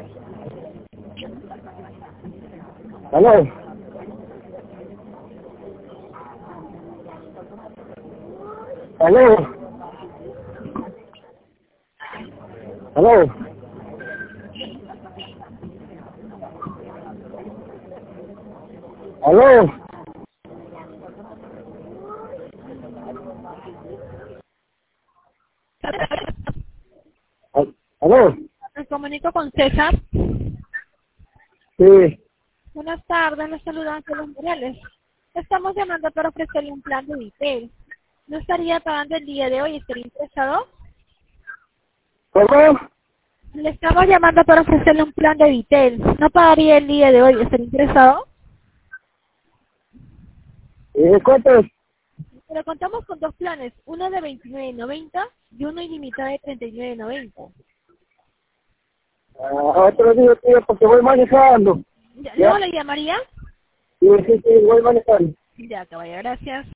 ¿Aló? ¿Aló? ¿Aló? ¿Aló? ¿Aló? Me comunico con César. Sí. Buenas tardes, les saluda Ángeles Morales. Estamos llamando para ofrecerle un plan de Vitel. ¿No estaría pagando el día de hoy? ¿Estaría interesado? ¿Cómo? Le estamos llamando para ofrecerle un plan de Vitel. ¿No pagaría el día de hoy? ¿Estaría interesado? ¿Cuánto es? Pero contamos con dos planes, uno de 29.90 y uno ilimitado de 39.90. Otro día, tío, porque voy manejando. ¿Luego ¿Ya? le llamaría? Sí, sí, sí, voy manejando. Ya, caballero, gracias.